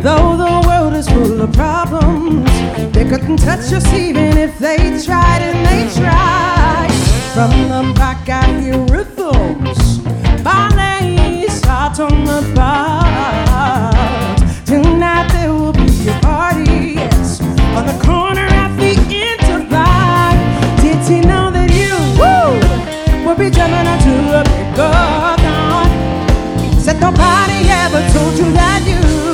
Though the world is full of problems, they couldn't touch us even if they tried, and they tried. From the back I hear